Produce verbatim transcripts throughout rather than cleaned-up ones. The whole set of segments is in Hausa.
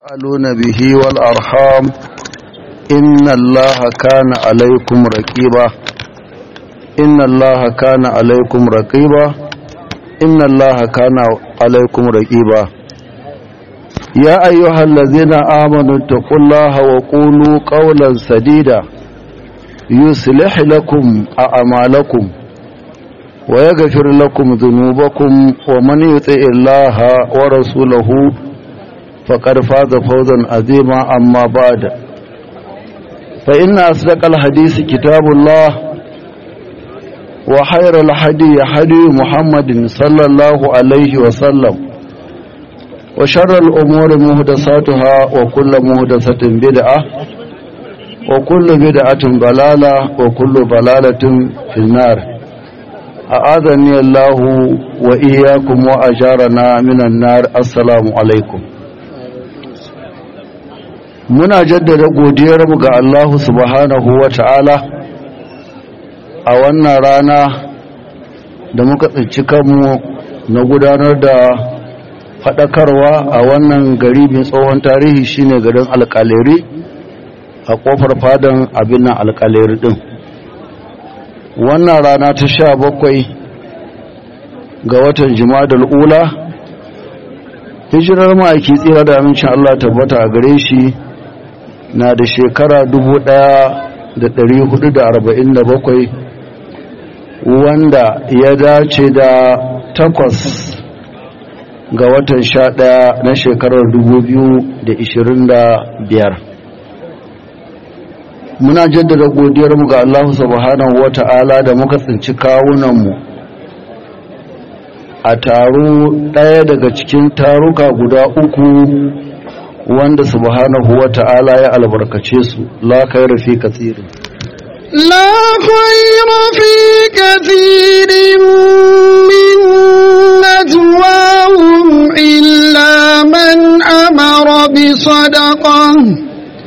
تسألون به والأرحام إن الله كان عليكم رقيبا إن الله كان عليكم رقيبا إن الله كان عليكم رقيبا يا أيها الذين آمنوا اتقوا الله وقولوا قولا سديدا يصلح لكم أعمالكم ويغفر لكم ذنوبكم ومن يطع الله ورسوله فقد فاز فوزا عظيما. أما بعد فإن أصدق الحديث كتاب الله وخير الهدي هدي محمد صلى الله عليه وسلم وشر الأمور محدثاتها وكل محدثة بدعة وكل بدعة ضلالة وكل ضلالة في النار. أعاذني الله وإياكم وأجارنا من النار. السلام عليكم. muna jaddada godiyarmu ga Allah subhanahu wa ta'ala a wannan rana da muka tsinci kanmu na gudanar da faɗakarwa a wannan gari mai tsohon tarihi shine garin alƙaleri a ƙofar fadan abin nan alƙaleri ɗin. Wannan rana ta sha bakwai ga watan Jumadal Ula, hijirar ma'aiki tsira da amincin Allah tabbata a gare shi na da shekara dubu ɗaya da ɗari hudu da arba'in da bakwai, wanda ya dace da takwas ga watan sha ɗaya na shekarar dubu biyu da ishirin da biyar. Muna jaddada godiyarmu ga Allah subhanahu wa ta'ala da muka tsinci kawunanmu a taro ɗaya daga cikin taruka guda uku wanda subhanahu wa ta'ala ya albarkace su. La khayra fi kathirin la khayra fi kathirin min najwahum illa man amara bi sadaqah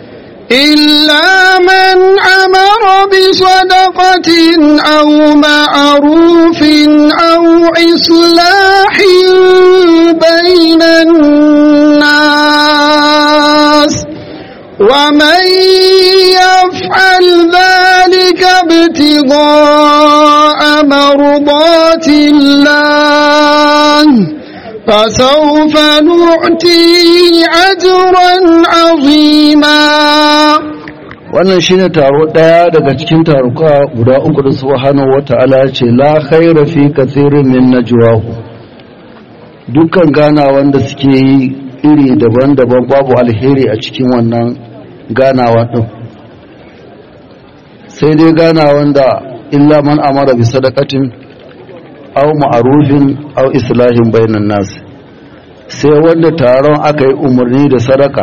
إلا من أمر بصدقة أو معروف أو إصلاح بين الناس ومن يفعل ذلك ابتغاء مرضات الله فسوف نؤتيه أجرا عظيما. wannan shine taro daya daga cikin taruka guda uku da subhanahu wataala ya ce la khayra fi kathirin min najwahu. Dukkan gana wanda suke yi iri daban-daban babu alheri a cikin wannan ganawa din, sai dai gana wanda illa man amara bi sadaqatin aw ma'rufin aw islahin bainan nas, sai wanda taron aka yi umarni da sadaka,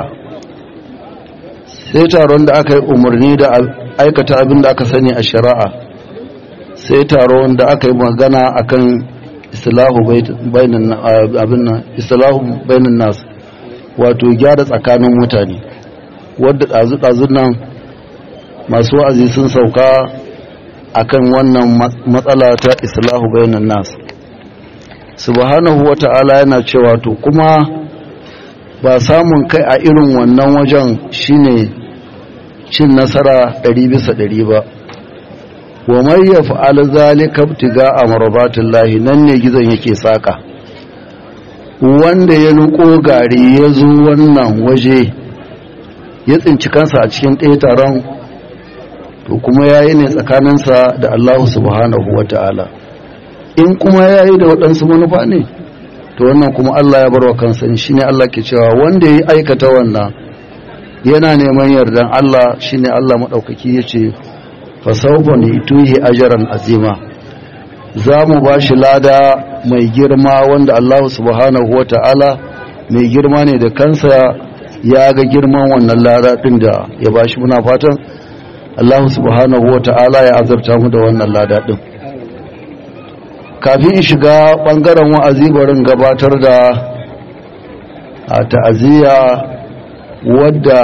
sai taron da aka yi umarni da aikata abin da aka sani a shari'a, sai taron da aka yi magana akan islahu bainan abin nan islahu bainan nas, wato gyara tsakanin mutane, wanda dazu dazu nan masu wa'azi sun sauka akan wannan matsala ta islahu bainan nas. Subhanahu wata'ala yana cewa to kuma ba samun kai a irin wannan wajen shine cin nasara ɗari bisa ɗari ba. Wa may yaf'al zalika ibtiga'a marbatillahi, nan ne gizon yake saka. Wanda ya nuko gari ya zo wannan waje ya tsinci kansa a cikin ɗaya taron, to kuma yayi ne tsakaninsa da Allah subhanahu wata'ala. In kuma yayi da waɗansu manufa ne, to wannan kuma Allah ya barwa kansa. Shine Allah ke cewa wanda ya aikata wannan yana neman yardan Allah, shine Allah madaukaki yace fa sawfa nituhi ajran azima, za mu bashi lada mai girma wanda Allah subhanahu wata'ala mai girma ne da kansa ya ga girman wannan lada din da ya bashi. Muna fatan Allah subhanahu wata'ala ya azurta mu da wannan lada din. Kafin shiga bangaren wa'azi barin gabatar da a ta'aziyya wadda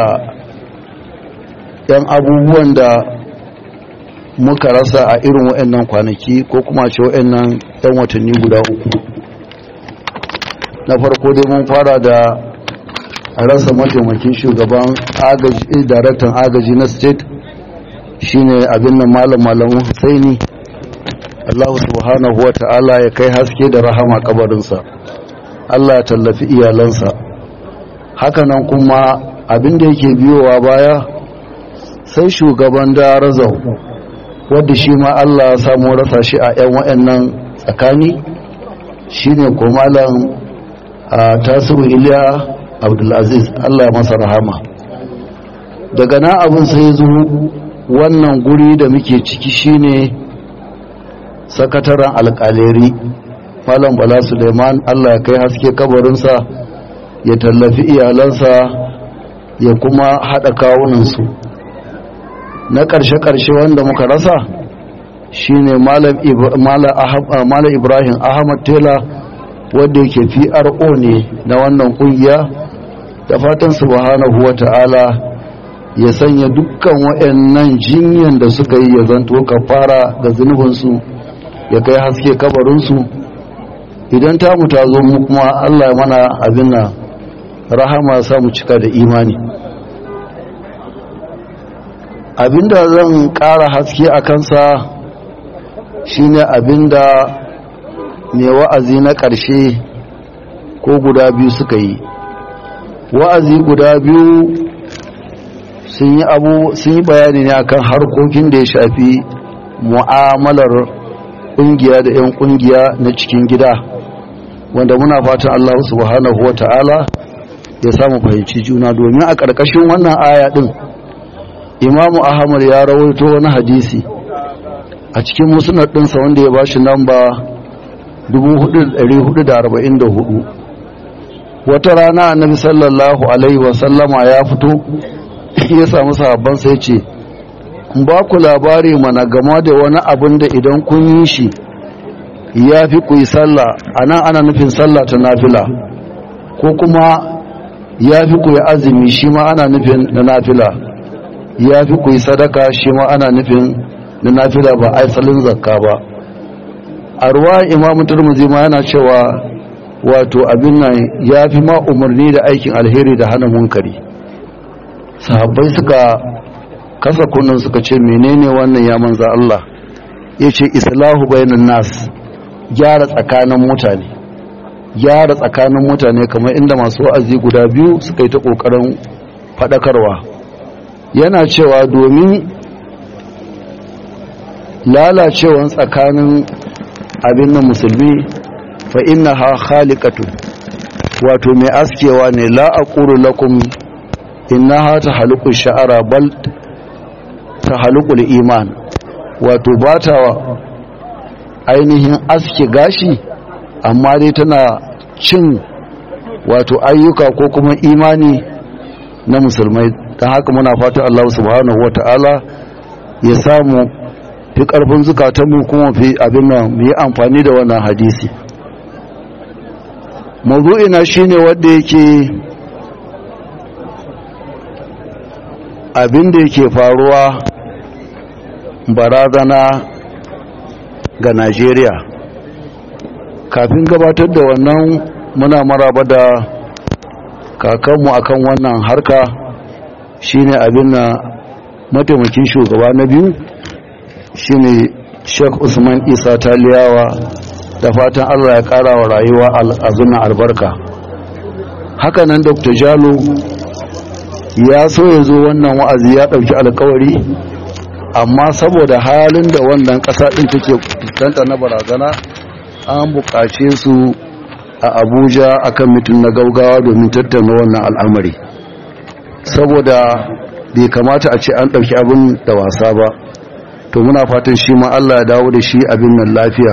yan abubuwan da muka rasa a irin waɗannan kwanaki ko kuma ce waɗannan yan watanni guda uku. Na farko dai mun fara da a rasa mataimakin shugaban agaji daraktan agaji na state shine abin nan malam malam Husaini. Allah subhanahu wa ta'ala ya kai haske da rahama kabarinsa, Allah ya tallafi iyalansa. Hakanan kuma abin da yake biyowa baya sai shugaban darazau wadda shi ma Allah ya samu rasa shi a 'yan wa'annan tsakani shine ko malam Tasiru Iliya Abdulaziz, Allah ya masa rahama. Daga na abin sai zo wannan guri da muke ciki shine sakataren alƙaleri malam Bala Suleiman, Allah ya kai haske kabarinsa, ya tallafi iyalansa, ya kuma haɗa kawunansu. Na ƙarshe-ƙarshe wanda muka rasa shine malam Ibrahim Ahmad Tela wanda yake P R O ne na wannan ƙungiya. Da fatan subhanahu wa ta'ala ya sanya dukkan waɗannan jinyan da suka yi ya zanto kafara ga zunubinsu, ya kai haske kabarinsu. Idan tamu ta zo mu kuma Allah ya mana abin na rahama sa mu cika da imani. Abinda zan ƙara haske a kansa shine abinda mai wa'azi na ƙarshe ko guda biyu suka yi. Wa'azi guda biyu sun yi abu sun yi bayani ne akan harkokin da ya shafi mu'amalar ƙungiya da 'yan ƙungiya na cikin gida, wanda muna fatan Allah subhanahu wa ta'ala ya samu fahimci juna. Domin a ƙarƙashin wannan aya ɗin Imamu Ahmad ya rawaito wani hadisi a cikin musnad ɗinsa wanda ya bashi namba dubu hudu da ɗari hudu da arba'in da hudu. Wata rana Annabi sallallahu alaihi wa sallama ya fito ya samu sahabbansa ya ce, ba ku labari mana game da wani abin da idan kun yi shi ya fi ku yi sallah, a nan ana nufin sallah ta nafila, ko kuma ya fi ku yi azumi shi ma ana nufin na nafila, ya fi ku yi sadaka shi ma ana nufin na nafila ba aisalin zakka ba. A ruwa Imam Tirmidhi ma yana cewa wato abin nan ya fi ma umarni da aikin alheri da hana munkari. Sahabbai suka kasa kunnan suka ce menene wannan ya manza Allah? Yace islahu bainan nas, gyara tsakanin mutane, gyara tsakanin mutane kamar inda masu wa'azi guda biyu suka yi ta kokarin fadakarwa. Yana cewa domin lalacewan tsakanin abin nan musulmi fa innaha khaliqatu, wato mai askewa ne. La aqulu lakum innaha tahluqu sha'ara bal tahluqu al-iman, wato bata ainihin aske gashi amma dai tana cin wato ayyuka ko kuma imani na musulmai. Dan haka muna fatan Allah subhanahu wata'ala ya samu fi karfin zukatanmu kuma fi abin nan mu yi amfani da wannan hadisi. Mawdu'ina shine wanda yake abin da yake faruwa barazana ga Najeriya. Kafin gabatar da wannan muna maraba da kakanmu akan wannan harka shine abin na mataimakin shugaba na biyu shine Sheikh Usman Isa Taliyawa, da fatan Allah ya kara wa rayuwa abin albarka. Hakanan Dr. Jalo ya so ya zo wannan wa'azi, ya dauki alkawari, amma saboda halin da wannan kasa din take fuskanta na barazana an buƙace su a Abuja akan mitin na gaugawa domin tattauna wannan al'amari, saboda bai kamata a ce an dauki abin da wasa ba. To muna fatan shi ma Allah ya dawo da shi abin nan lafiya.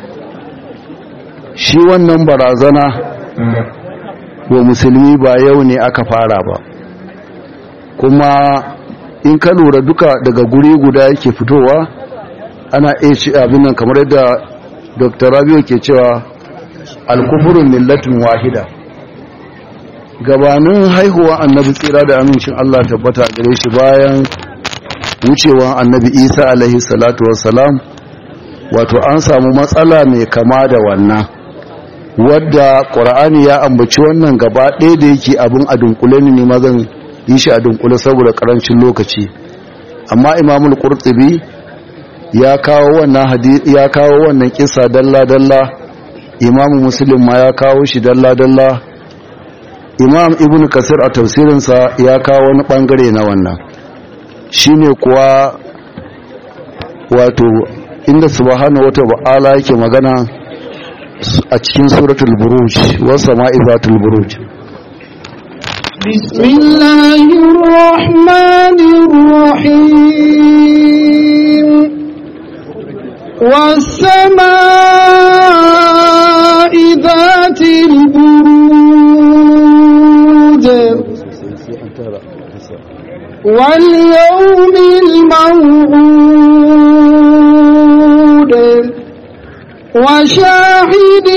Shi wannan barazana wa musulmi ba yau ne aka fara ba, kuma in ka lura duka daga guri guda yake fitowa. Ana iya ci abin nan kamar yadda Doctor Rabiu ke cewa al-kufru millatun wahida. Gabanin haihuwa annabi tsira da amincin Allah tabbata gare shi, bayan wucewa annabi Isa alaihi salatu wassalam, wato an samu matsala mai kama da wannan. wadda ƙur'ani ya ambaci wannan gaba ɗaya da yake abin a dunkule ne ma zan yi shi a dunkule saboda ƙarancin lokaci. Amma Imamul Qurtubi ya kawo wannan hadisi ya kawo wannan kissa dalla dalla, Imam Muslim ma ya kawo shi dalla dalla, Imam Ibn Kasir a tafsirinsa ya kawo wani bangare na wannan, shine kuwa wato inda subhanahu wa ta'ala yake magana a cikin suratul buruj was sama'i zatul buruj. Bismillahir rahmanir rahim. Was sama'i zatil buruj wal yawmil maw'ud وشاهد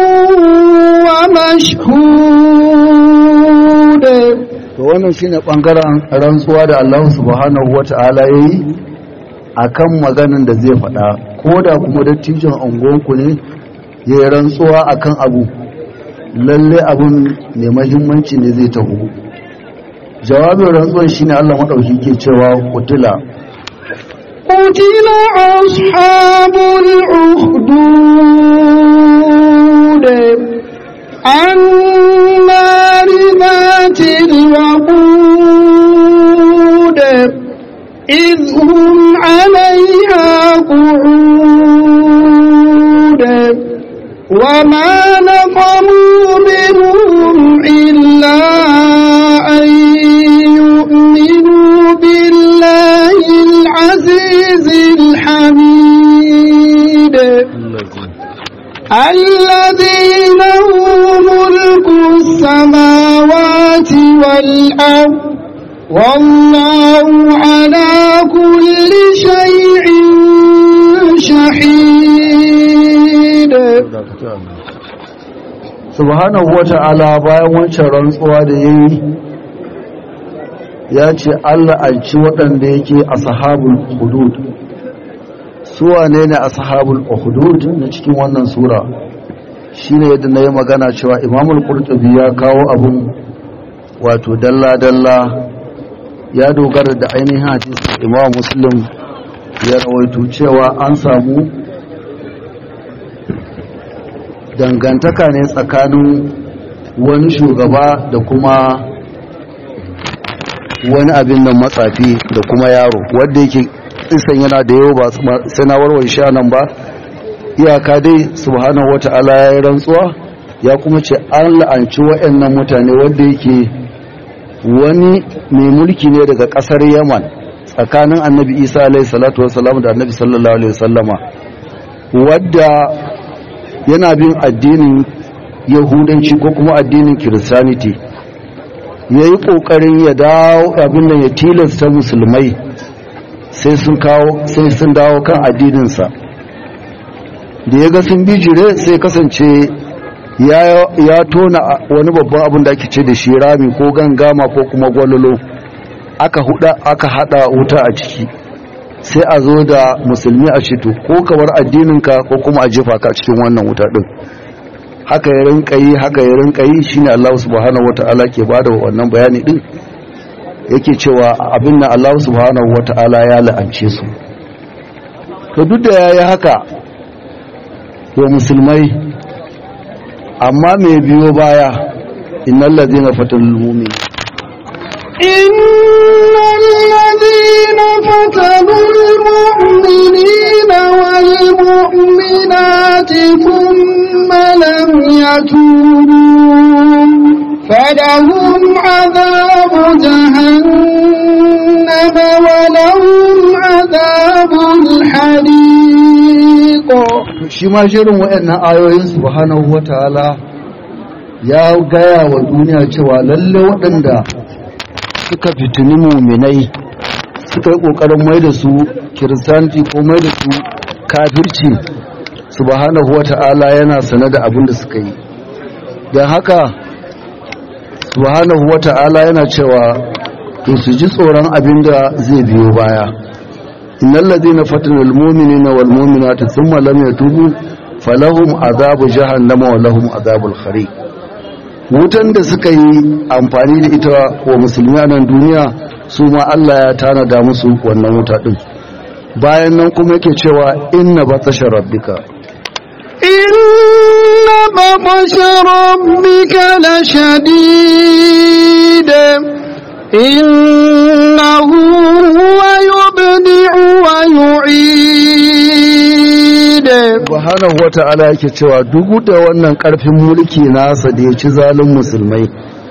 ومشهود. to wannan shine bangaren rantsuwa da Allah subhanahu wataala yayi akan maganan da zai faɗa, koda kuma dattijon angonku ne yayi rantsuwa akan abu, lalle abun ne muhimmanci ne zai taho. Jawabin rantsuwan shine Allah madauki ke cewa kutila قتل أصحاب الأخدود النار ذات الوقود إذ هم عليها قعود وما نقموا منهم إلا أن يؤمنوا بالله العزيز الحميد الذي له ملك السماوات والأرض والله على كل شيء شهيد. subhanahu wata'ala bayan wancan rantsuwa da yayi ya ce Allah an ci waɗanda yake ashabul hudud. Su wane ne ashabul hudud na cikin wannan sura? Shine yadda nayi magana cewa Imamul Qurtubi ya kawo abun wato dalla dalla, ya dogara da ainihin hadisi Imam Muslim ya rawaito cewa an samu dangantaka ne tsakanin wani shugaba da kuma wani abin nan matsafi da kuma yaro, wanda yake isan yana da yau ba sai na warware shi nan ba. Iyaka dai subhanahu wata'ala ya yi rantsuwa ya kuma ce an la'anci waɗannan mutane, wanda yake wani mai mulki ne daga ƙasar Yaman tsakanin Annabi Isa alaihi salatu wassalam da Annabi sallallahu alaihi wasallama, wadda yana bin addinin Yahudanci ko kuma addinin Christianity. Ya yi ƙoƙarin ya dawo abin da ya tilasta musulmai sai sun dawo kan addininsa. Da ya ga sun bijire sai kasance ya tona wani babban abin da ake ce da shi rami ko gangama ko kuma gwalolo, aka hada wuta a ciki, sai a zo da musulmi a shito ko kamar addininka ko kuma a jefa ka cikin wannan wuta din. Haka ya rinka yi haka ya rinka yi shine Allah subhanahu wataala ke bada wannan bayani din, yake cewa abin nan Allah subhanahu wataala ya la'ance su. To duk da yayi haka wa musulmai, amma me biyo baya, innal ladina fatanul mu'min innal ladina fatanul mu'minina wal mu'minati thumma lam yatubu falahum adhabu jahannam wa lahum adhabul hariq. Shi ma shirin waɗannan ayoyin subhanahu wataala ya gaya wa duniya cewa lalle waɗanda suka fitini muminai suka yi ƙoƙarin mai da su kiristanci ko mai da su kafirci, subhanahu wata'ala yana sane da abin da suka yi. Don haka subhanahu wata'ala yana cewa to su ji tsoron abin da zai biyo baya. innal ladina fatanul mu'minina wal mu'minati thumma lam yatubu falahum azabu jahannama wa lahum azabul khariq. Wutan da suka yi amfani da ita wa musulmi a nan duniya su ma Allah ya tanada musu wannan wuta din. Bayan nan kuma yake cewa inna batasha rabbika inna batasha rabbika lashadid innahu huwa yubdi'u wa yu'id. Subhanahu wata'ala yake cewa duk da wannan karfin mulki nasa da ya ci zalun musulmai,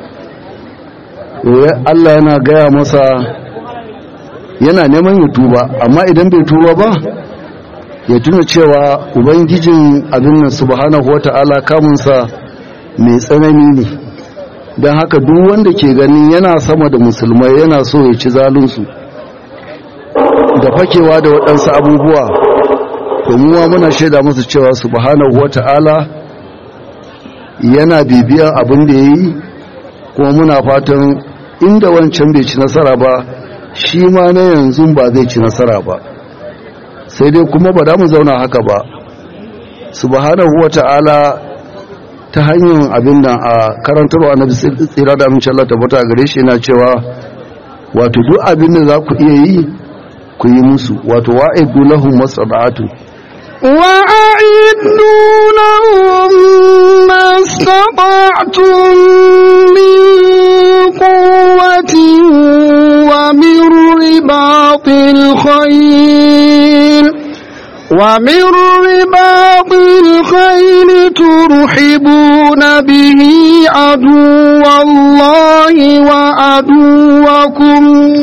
Allah yana gaya masa yana neman ya tuba, amma idan bai tuba ba ya tuna cewa ubangijin abin nan subhanahu wata'ala kamunsa mai tsanani ne. Don haka duk wanda ke ganin yana sama da musulmai yana so ya ci zalunsu da fakewa da waɗansu abubuwa, domin muna shaida musu cewa subhanahu wata'ala yana bibiyan abin da ya yi, kuma muna fatan inda wancan bai ci nasara ba shi ma na yanzu ba zai ci nasara ba. Sai dai kuma ba da mu zauna haka ba. Subhanahu wata'ala ta hanyar abin nan a karantarwa na tsira da amince Allah tabbata gare shi yana cewa wato duk abin da za ku iya yi ku yi musu, wato wa'idu lahum masada'atu وأعدوا لهم ما استطعتم من قوة ومن رباط الخيل ومن رباط الخيل ترحبون به عدو الله وعدوكم.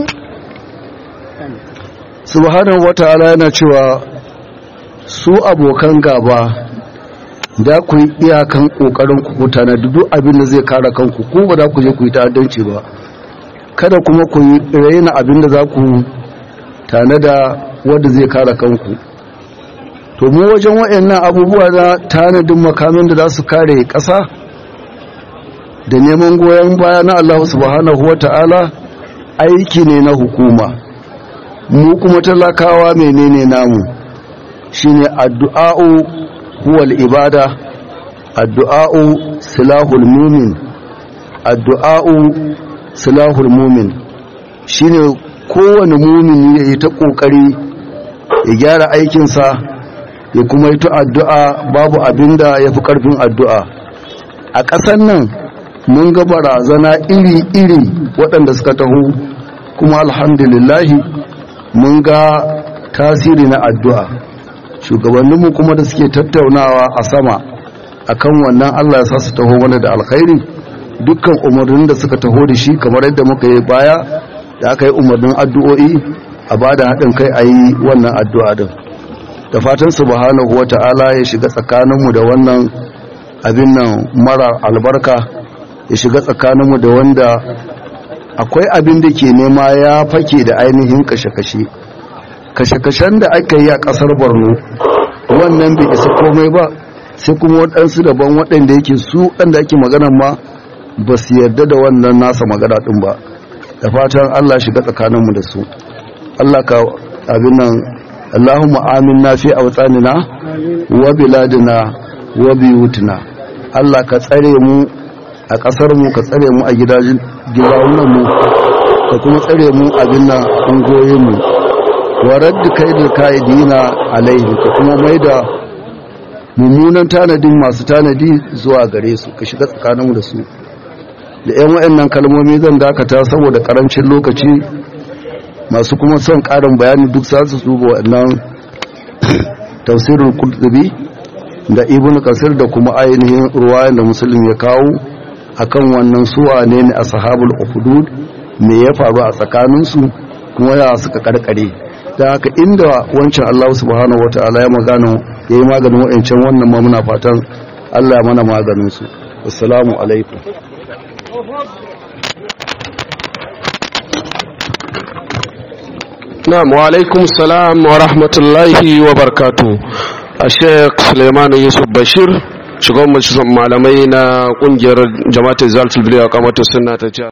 سبحانه وتعالى نشوى su abokan gaba da ku yi iyakan kokarin ku mutane duk abin da zai kare kanku, ko ba za ku je ku yi ta'addanci ba, kada kuma ku yi raina abin da za ku tanada wanda zai kare kanku. To mu wajen wayannan abubuwa da tanadin makamin da za su kare ƙasa da neman goyon baya na Allah subhanahu wata'ala aiki ne na hukuma. Mu kuma talakawa menene namu? Shine addu'a'u huwal ibada, addu'a'u silahul mumin, addu'a'u silahul mumin. Shine kowane mumini ya yi ta kokari ya gyara aikinsa ya kuma yi ta addu'a, babu abinda ya fi karfin addu'a. A ƙasar nan mun ga barazana iri-iri waɗanda suka taho, kuma alhamdulillahi mun ga tasiri na addu'a. Shugabanninmu kuma da suke tattaunawa a sama akan wannan Allah ya sa su taho mana da alkhairi, dukkan umarnin da suka taho da shi kamar yadda muka yi baya da aka yi umarnin addu'o'i a ba da haɗin kai a yi wannan addu'a din. Da fatan subhanahu wata'ala ya shiga tsakaninmu da wannan abin nan mara albarka, ya shiga tsakaninmu da wanda akwai abin da ke nema ya fake da ainihin kashe-kashe. Kashe-kashen da aka yi a ƙasar Borno wannan bai isa komai ba, sai kuma waɗansu daban waɗanda yake su waɗanda ake magana ma ba su yarda da wannan nasa magana ɗin ba. Da fatan Allah shiga tsakaninmu da su. Allah ka abin nan, Allahumma aminna fi awtanina wa biladina wa biyutina. Allah ka tsare mu a ƙasar mu, ka tsare mu a gidajen gidaunanmu, ka kuma tsare mu abin nan ungoyin mu. Wa raddi kaidil kaidina alaihi, ka kuma maida mummunan tanadin masu tanadi zuwa gare su, ka shiga tsakaninmu da su. Da ƴan wayannan kalmomi zan dakata saboda karancin lokaci. Masu kuma son ƙarin bayani duk za su duba wannan tafsirul Qurtubi da Ibn Kasir da kuma ainihin ruwayan da Muslim ya kawo akan wannan suwa ne ne ashabul ukhdud, me ya faru a tsakaninsu kuma ya suka karkare. Da haka inda wancan Allah subhanahu wata'ala ya magana ya yi maganin wa'ancan, wannan ma muna fatan Allah ya mana maganinsu. Assalamu alaikum. Na'am, wa alaikum salam wa rahmatullahi wa barakatuh. A Sheikh Suleiman Yusuf Bashir, shugaban malamai na kungiyar Jama'atul Zalatul Bilayya wa Qamatus Sunna ta